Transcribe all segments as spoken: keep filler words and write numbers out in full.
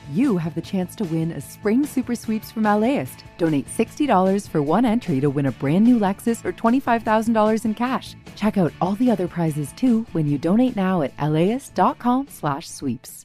you have the chance to win a spring super sweeps from LAist. Donate sixty dollars for one entry to win a brand new Lexus or twenty-five thousand dollars in cash. Check out all the other prizes too when you donate now at laist.com slash sweeps.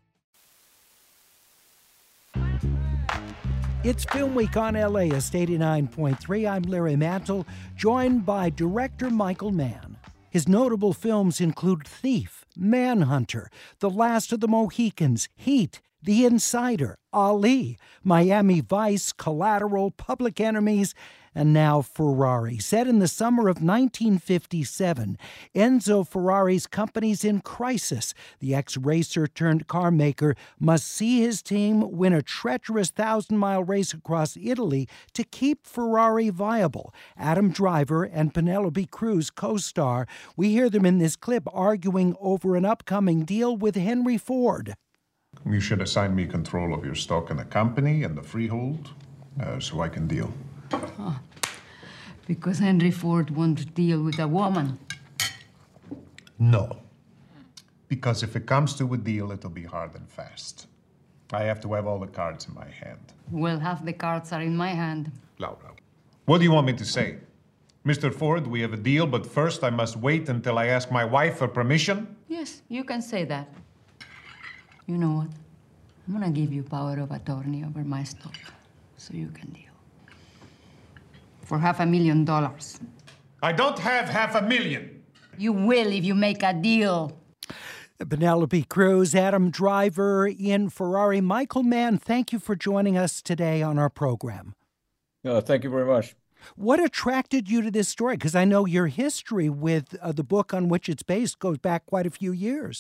It's Film Week on LAist eighty-nine point three. I'm Larry Mantle, joined by director Michael Mann. His notable films include Thief, Manhunter, The Last of the Mohicans, Heat, The Insider, Ali, Miami Vice, Collateral, Public Enemies, and now Ferrari. Set in the summer of nineteen fifty-seven, Enzo Ferrari's company's in crisis. The ex-racer turned car maker must see his team win a treacherous thousand-mile race across Italy to keep Ferrari viable. Adam Driver and Penelope Cruz co-star. We hear them in this clip arguing over an upcoming deal with Henry Ford. You should assign me control of your stock in the company and the freehold, uh, so I can deal. Oh, because Henry Ford won't deal with a woman. No. Because if it comes to a deal, it'll be hard and fast. I have to have all the cards in my hand. Well, half the cards are in my hand. Laura, what do you want me to say? Mister Ford, we have a deal, but first I must wait until I ask my wife for permission? Yes, you can say that. You know what? I'm gonna give you power of attorney over my stock, so you can deal. For half a million dollars. I don't have half a million. You will if you make a deal. Penelope Cruz, Adam Driver, Ian Ferrari, Michael Mann, thank you for joining us today on our program. Uh, thank you very much. What attracted you to this story? Because I know your history with uh, the book on which it's based goes back quite a few years.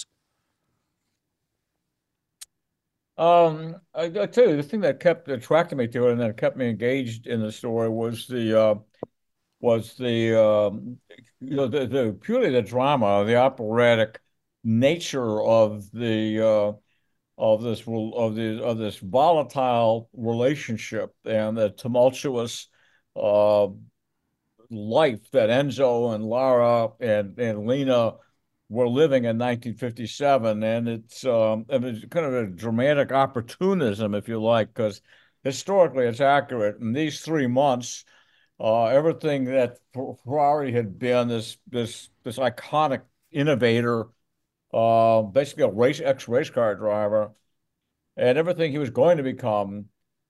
Um, I, I tell you, the thing that kept attracting me to it and that kept me engaged in the story was the uh, was the um, you know the, the purely the drama, the operatic nature of the uh, of this of the of this volatile relationship and the tumultuous uh, life that Enzo and Lara and and Lena were living in nineteen fifty-seven, and it's um, it's kind of a dramatic opportunism, if you like, because historically it's accurate. In these three months, uh, everything that Ferrari had been, this this this iconic innovator, uh, basically a race ex-race car driver, and everything he was going to become,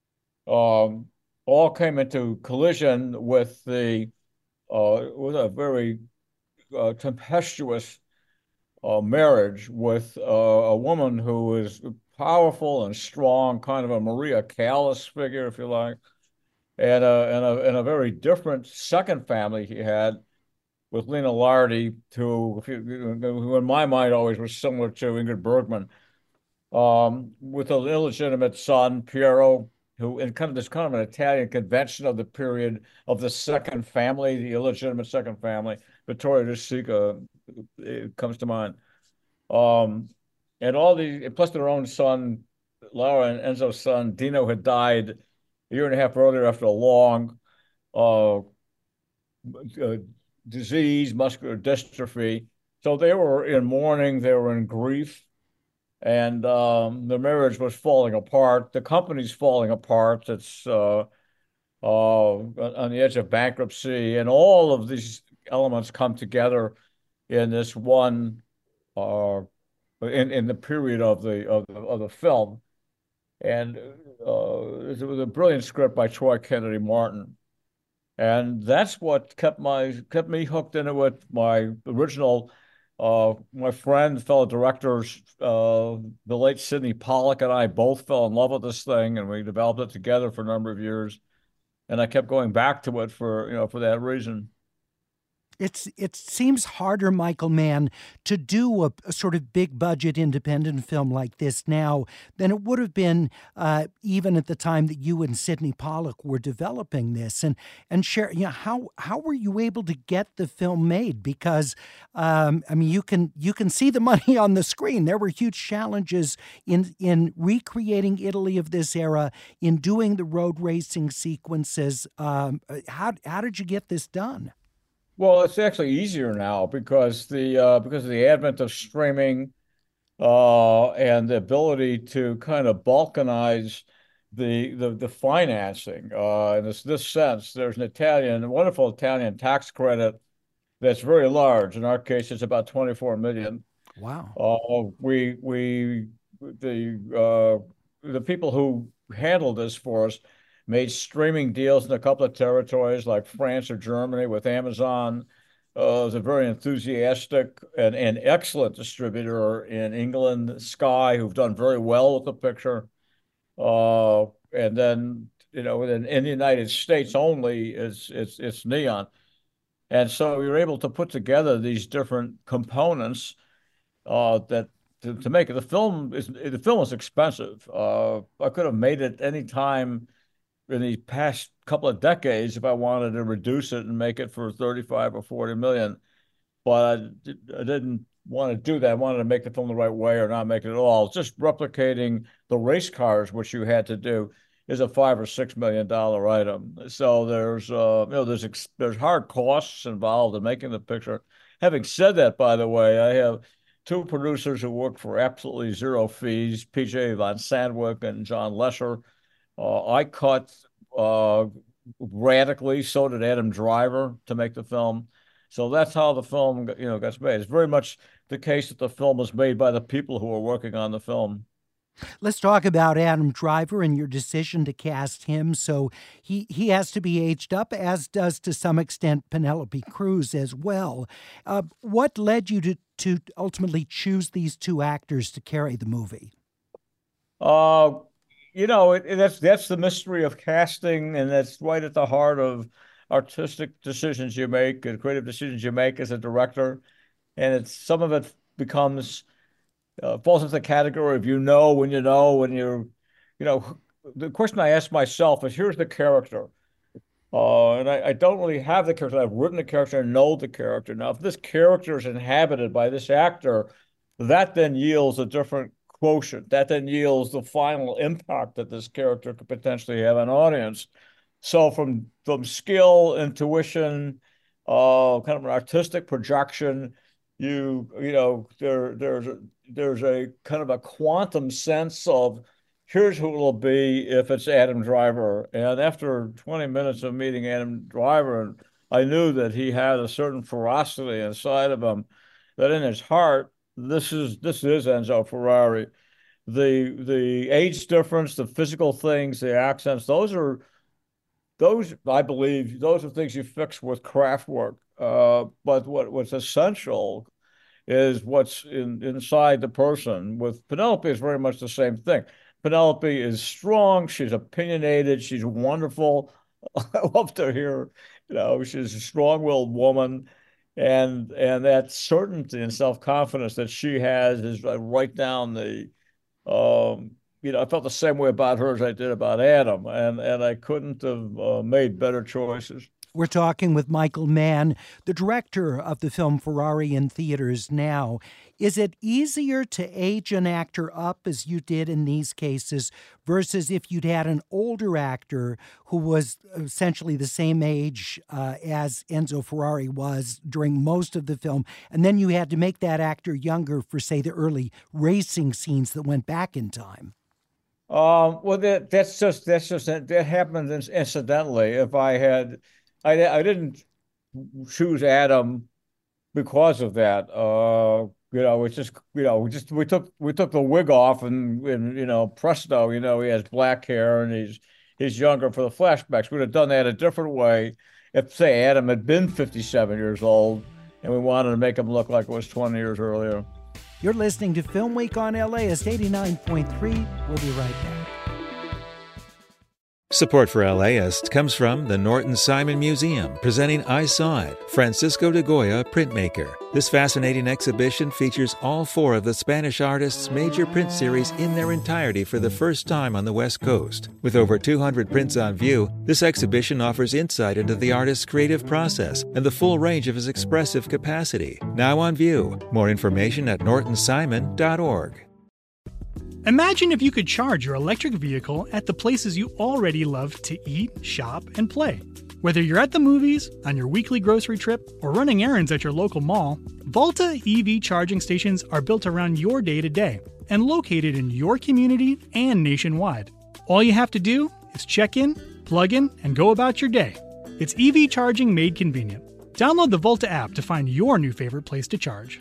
um, all came into collision with the uh, with a very uh, tempestuous Uh, marriage with uh, a woman who is powerful and strong, kind of a Maria Callas figure, if you like, and a, and a, and a very different second family he had with Lena Lardi, who, if you, who in my mind always was similar to Ingrid Bergman, um, with an illegitimate son, Piero, who in kind of this kind of an Italian convention of the period of the second family, the illegitimate second family, Vittorio De Sica, it comes to mind. Um, and all the, plus their own son, Laura and Enzo's son, Dino, had died a year and a half earlier after a long uh, uh, disease, muscular dystrophy. So they were in mourning, they were in grief, and um, the marriage was falling apart. The company's falling apart. It's uh, uh, on the edge of bankruptcy, and all of these elements come together in this one, uh, in in the period of the of the, of the film, and uh, it was a brilliant script by Troy Kennedy Martin, and that's what kept my kept me hooked into it. My original, uh, my friend, fellow directors, uh, the late Sidney Pollack and I both fell in love with this thing, and we developed it together for a number of years, and I kept going back to it for you know for that reason. It's it seems harder, Michael Mann, to do a, a sort of big budget independent film like this now than it would have been uh, even at the time that you and Sidney Pollack were developing this. And and share, you know, how how were you able to get the film made? Because um, I mean, you can you can see the money on the screen. There were huge challenges in in recreating Italy of this era, in doing the road racing sequences. Um, how how did you get this done? Well, it's actually easier now because the uh, because of the advent of streaming uh, and the ability to kind of balkanize the the, the financing. Uh, in this this sense, there's an Italian, a wonderful Italian tax credit that's very large. In our case, it's about twenty-four million. Wow. Uh, we we the uh, the people who handled this for us made streaming deals in a couple of territories like France or Germany with Amazon. Uh, was a very enthusiastic and, and excellent distributor in England, Sky, who've done very well with the picture. Uh, and then, you know, in, in the United States only, it's it's it's Neon. And so we were able to put together these different components uh, that to, to make it. The film is the film is expensive. Uh, I could have made it any time in the past couple of decades if I wanted to reduce it and make it for thirty-five or forty million. But I, I didn't want to do that. I wanted to make the film the right way or not make it at all. Just replicating the race cars, which you had to do, is a five or six million dollar item. So there's uh, you know there's ex there's hard costs involved in making the picture. Having said that, by the way, I have two producers who work for absolutely zero fees, P J Van Sandwyk and John Lesher. Uh, I cut uh, radically. So did Adam Driver to make the film. So that's how the film, you know, gets made. It's very much the case that the film was made by the people who are working on the film. Let's talk about Adam Driver and your decision to cast him. So he, he has to be aged up, as does to some extent Penelope Cruz as well. Uh, what led you to, to ultimately choose these two actors to carry the movie? Uh, you know, it, it, that's that's the mystery of casting, and that's right at the heart of artistic decisions you make and creative decisions you make as a director. And it's some of it becomes uh, falls into the category of you know when you know when you're, you know, the question I ask myself is, here's the character. Uh, and I, I don't really have the character. I've written the character and know the character. Now, if this character is inhabited by this actor, that then yields a different quotient. That then yields the final impact that this character could potentially have on an audience. So from from skill, intuition, uh, kind of an artistic projection, you you know there there's a, there's a kind of a quantum sense of here's who it'll be if it's Adam Driver. And after twenty minutes of meeting Adam Driver, I knew that he had a certain ferocity inside of him, that in his heart, this is this is Enzo Ferrari. The the age difference, the physical things, the accents, those are those I believe those are things you fix with craft work. Uh, but what what's essential is what's in, inside the person. With Penelope, it's very much the same thing. Penelope is strong. She's opinionated. She's wonderful. I love to hear, you know, she's a strong-willed woman. And and that certainty and self-confidence that she has is right down the, um, you know, I felt the same way about her as I did about Adam. And, and I couldn't have uh, made better choices. We're talking with Michael Mann, the director of the film Ferrari in theaters now. Is it easier to age an actor up, as you did in these cases, versus if you'd had an older actor who was essentially the same age uh, as Enzo Ferrari was during most of the film, and then you had to make that actor younger for, say, the early racing scenes that went back in time? Um, well, that, that's just, that's just, that happened incidentally. If I had... I, I didn't choose Adam because of that. Uh, you know, it's just, you know, we just, we took, we took the wig off and, and, you know, presto, you know, he has black hair and he's, he's younger for the flashbacks. We'd have done that a different way if, say, Adam had been fifty-seven years old and we wanted to make him look like it was twenty years earlier. You're listening to Film Week on L A S eighty-nine point three. We'll be right back. Support for LAist comes from the Norton Simon Museum, presenting I Saw It, Francisco de Goya printmaker. This fascinating exhibition features all four of the Spanish artist's major print series in their entirety for the first time on the West Coast. With over two hundred prints on view, this exhibition offers insight into the artist's creative process and the full range of his expressive capacity. Now on view. More information at norton simon dot org. Imagine if you could charge your electric vehicle at the places you already love to eat, shop, and play. Whether you're at the movies, on your weekly grocery trip, or running errands at your local mall, Volta E V charging stations are built around your day-to-day and located in your community and nationwide. All you have to do is check in, plug in, and go about your day. It's E V charging made convenient. Download the Volta app to find your new favorite place to charge.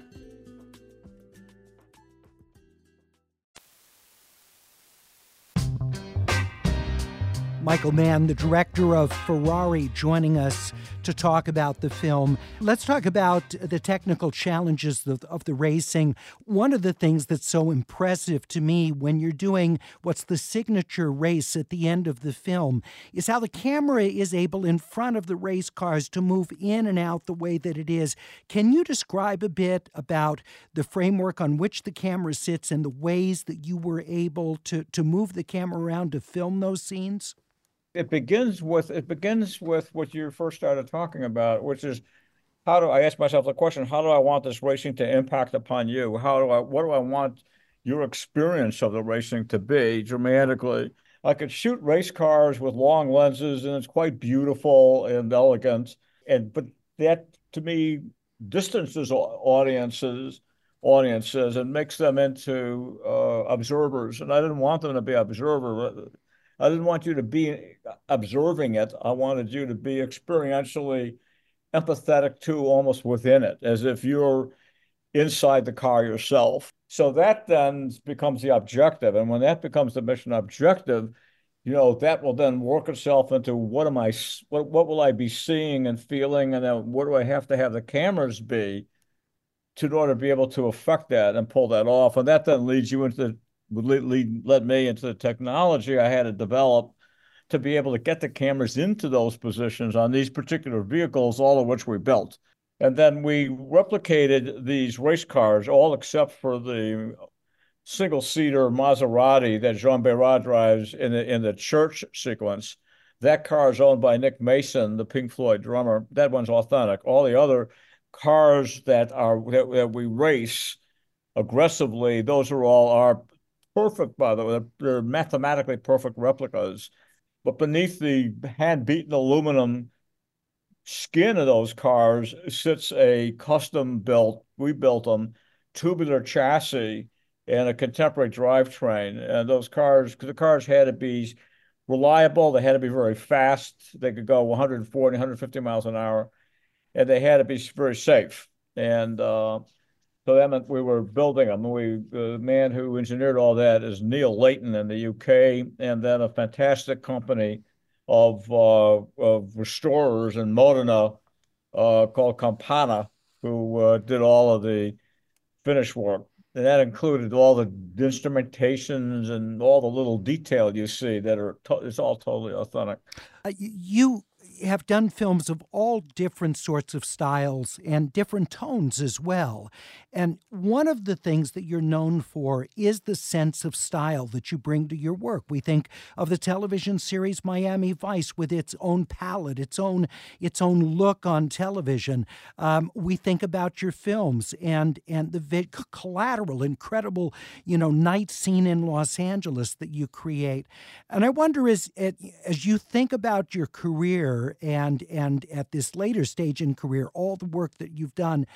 Michael Mann, the director of Ferrari, joining us to talk about the film. Let's talk about the technical challenges of, of the racing. One of the things that's so impressive to me when you're doing what's the signature race at the end of the film is how the camera is able in front of the race cars to move in and out the way that it is. Can you describe a bit about the framework on which the camera sits and the ways that you were able to, to move the camera around to film those scenes? It begins with it begins with what you first started talking about, which is how do I ask myself the question, how do I want this racing to impact upon you? How do I what do I want your experience of the racing to be dramatically? I could shoot race cars with long lenses and it's quite beautiful and elegant. And but that to me distances audiences audiences and makes them into uh, observers. And I didn't want them to be observers. I didn't want you to be observing it. I wanted you to be experientially empathetic to almost within it, as if you're inside the car yourself. So that then becomes the objective. And when that becomes the mission objective, you know, that will then work itself into what am I, what, what will I be seeing and feeling? And then what do I have to have the cameras be to in order to be able to affect that and pull that off? And that then leads you into the would lead, lead led me into the technology I had to develop to be able to get the cameras into those positions on these particular vehicles, all of which we built. And then we replicated these race cars, all except for the single-seater Maserati that Jean Bérat drives in the, in the church sequence. That car is owned by Nick Mason, the Pink Floyd drummer. That one's authentic. All the other cars that are that, that we race aggressively, those are all our perfect, by the way. They're mathematically perfect replicas. But beneath the hand-beaten aluminum skin of those cars sits a custom-built, we built them, tubular chassis and a contemporary drivetrain. And those cars, the cars had to be reliable. They had to be very fast. They could go one forty, one fifty miles an hour. And they had to be very safe. And uh, so that meant we were building them. We, the man who engineered all that is Neil Layton in the U K, and then a fantastic company of uh, of restorers in Modena uh, called Campana, who uh, did all of the finish work. And that included all the instrumentations and all the little detail you see that are, to- it's all totally authentic. Uh, you have done films of all different sorts of styles and different tones as well. And one of the things that you're known for is the sense of style that you bring to your work. We think of the television series Miami Vice with its own palette, its own its own look on television. Um, we think about your films and and the vi- collateral, incredible, you know, night scene in Los Angeles that you create. And I wonder, as as you think about your career and and at this later stage in career, all the work that you've done,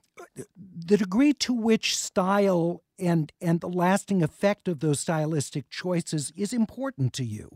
the degree to which style and and the lasting effect of those stylistic choices is important to you.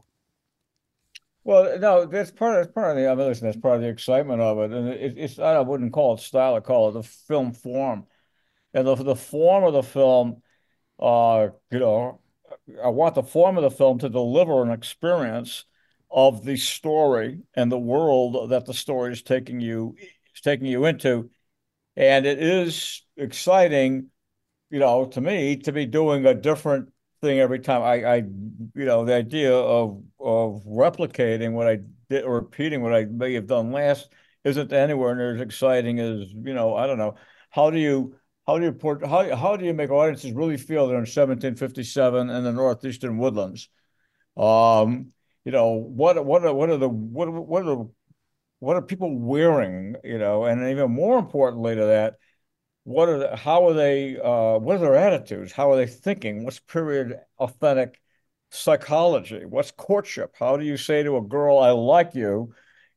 Well, no, that's part of, that's part of the, I mean, listen, that's part of the excitement of it. And it, it's, I wouldn't call it style, I call it the film form. And the, the form of the film, uh, you know, I want the form of the film to deliver an experience of the story and the world that the story is taking you, is taking you into. And it is exciting, you know, to me, to be doing a different thing every time. I, I you know, the idea of of replicating what I did or repeating what I may have done last isn't anywhere near as exciting as, you know, I don't know. How do you how do you put how how do you make audiences really feel they're in seventeen fifty-seven in the northeastern woodlands? Um, you know, what what are what are the what what are the what are people wearing, you know, and even more importantly to that, what are the, how are they, uh, what are their attitudes? How are they thinking? What's period authentic psychology? What's courtship? How do you say to a girl, I like you,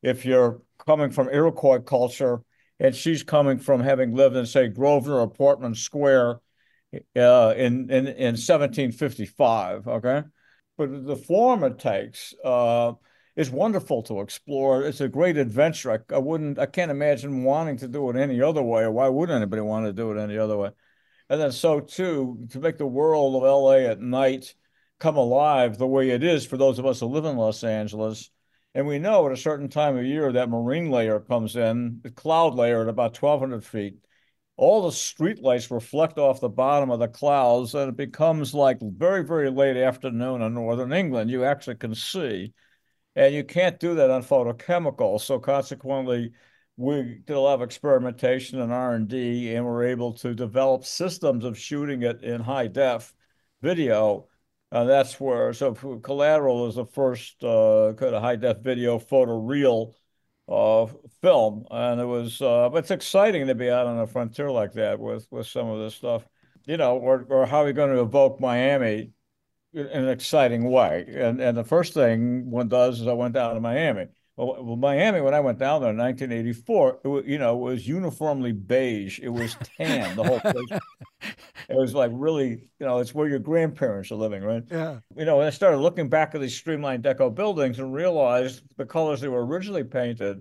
if you're coming from Iroquois culture and she's coming from having lived in, say, Grosvenor or Portman Square uh, in, in, in seventeen fifty-five, okay? But the form it takes uh, is wonderful to explore. It's a great adventure. I, I wouldn't, I can't imagine wanting to do it any other way. Or why would anybody want to do it any other way? And then so too, to make the world of L A at night come alive the way it is for those of us who live in Los Angeles. And we know at a certain time of year that marine layer comes in, the cloud layer at about twelve hundred feet. All the street lights reflect off the bottom of the clouds, and it becomes like very, very late afternoon in northern England. You actually can see, and you can't do that on photochemicals. So consequently, we did a lot of experimentation and R and D, and we're able to develop systems of shooting it in high def video. And that's where, so Collateral is the first uh, kind of high def video photo reel uh, film. And it was, uh, it's exciting to be out on a frontier like that with, with some of this stuff, you know, or, or how are you going to evoke Miami in an exciting way? And, and the first thing one does is I went down to Miami. Well, well, Miami, when I went down there in nineteen eighty-four, it was, you know, it was uniformly beige. It was tan, the whole place. It was like really, you know, it's where your grandparents are living, right? Yeah. You know, and I started looking back at these streamlined deco buildings and realized the colors they were originally painted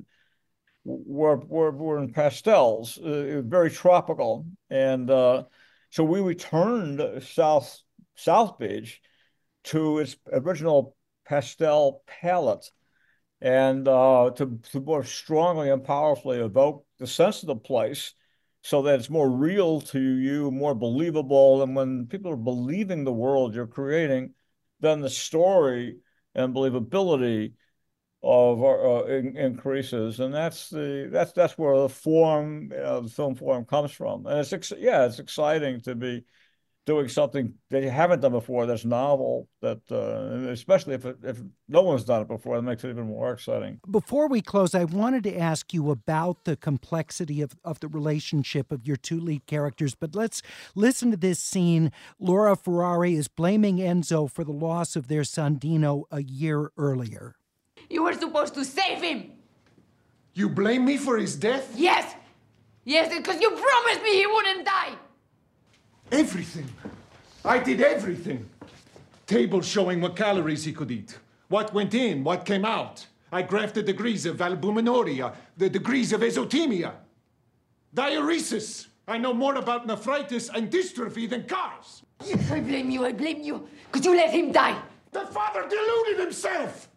were were, were in pastels, uh, very tropical. And uh, so we returned South South Beach to its original pastel palette, and uh, to, to more strongly and powerfully evoke the sense of the place so that it's more real to you, more believable. And when people are believing the world you're creating, then the story and believability of uh, in, increases. And that's the that's that's where the form, you know, the film form comes from. And it's, yeah, it's exciting to be doing something that you haven't done before that's novel, that uh, especially if it, if no one's done it before, that makes it even more exciting. Before we close, I wanted to ask you about the complexity of, of the relationship of your two lead characters, but let's listen to this scene. Laura Ferrari is blaming Enzo for the loss of their son Dino a year earlier. You were supposed to save him! You blame me for his death? Yes! Yes, because you promised me he wouldn't die! Everything. I did everything. Tables showing what calories he could eat, what went in, what came out. I graphed the degrees of albuminuria, the degrees of azotemia. Diuresis. I know more about nephritis and dystrophy than cars. Yes, I blame you, I blame you, because you let him die. The father deluded himself.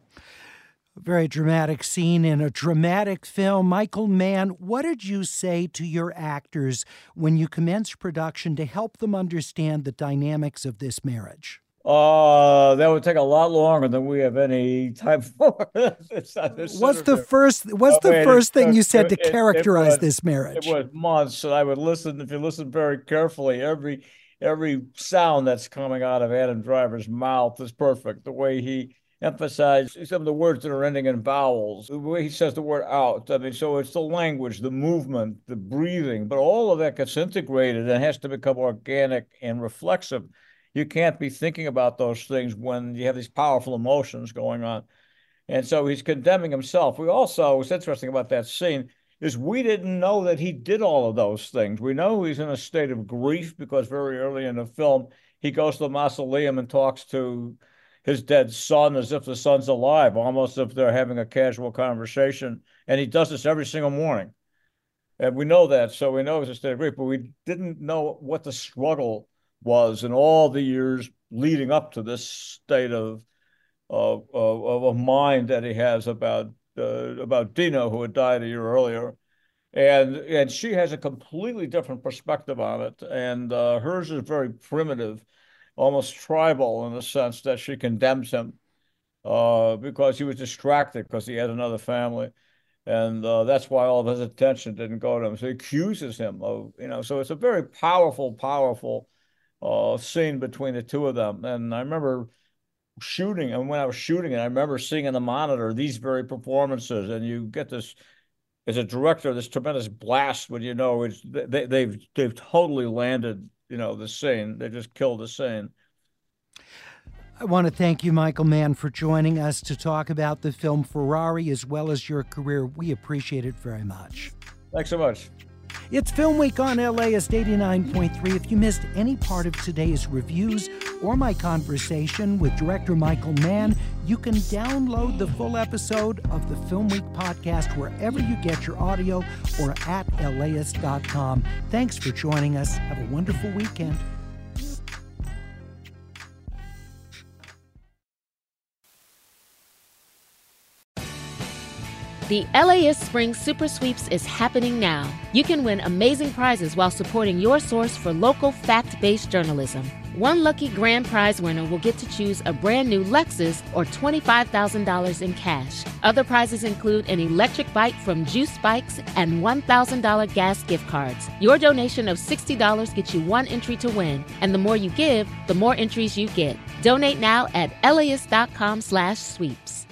Very dramatic scene in a dramatic film. Michael Mann, what did you say to your actors when you commenced production to help them understand the dynamics of this marriage? Uh, that would take a lot longer than we have any time for. It's not, it's what's the first, what's oh, the wait, first thing it, you said to it, characterize it was, this marriage? It was months, and I would listen, if you listen very carefully, every every sound that's coming out of Adam Driver's mouth is perfect. The way he emphasize some of the words that are ending in vowels, the way he says the word out. I mean, so it's the language, the movement, the breathing, but all of that gets integrated and has to become organic and reflexive. You can't be thinking about those things when you have these powerful emotions going on. And so he's condemning himself. We also, what's interesting about that scene is we didn't know that he did all of those things. We know he's in a state of grief because very early in the film, he goes to the mausoleum and talks to his dead son as if the son's alive, almost as if they're having a casual conversation. And he does this every single morning. And we know that, so we know it's a state of grief, but we didn't know what the struggle was in all the years leading up to this state of of, of, of mind that he has about uh, about Dino, who had died a year earlier. And and she has a completely different perspective on it. And uh, hers is very primitive, almost tribal in the sense that she condemns him uh, because he was distracted because he had another family. And uh, that's why all of his attention didn't go to him. So he accuses him of, you know, so it's a very powerful, powerful uh, scene between the two of them. And I remember shooting, and when I was shooting it, I remember seeing in the monitor these very performances, and you get this, as a director, this tremendous blast when you know it's, they, they've, they've totally landed, you know, the scene. They just killed the scene. I want to thank you, Michael Mann, for joining us to talk about the film Ferrari as well as your career. We appreciate it very much. Thanks so much. It's Film Week on L A S eighty-nine point three. If you missed any part of today's reviews or my conversation with director Michael Mann, you can download the full episode of the Film Week podcast wherever you get your audio or at L A S dot com. Thanks for joining us. Have a wonderful weekend. The L A S Spring Super Sweeps is happening now. You can win amazing prizes while supporting your source for local fact-based journalism. One lucky grand prize winner will get to choose a brand new Lexus or twenty-five thousand dollars in cash. Other prizes include an electric bike from Juice Bikes and one thousand dollars gas gift cards. Your donation of sixty dollars gets you one entry to win, and the more you give, the more entries you get. Donate now at L A S dot com slash sweeps.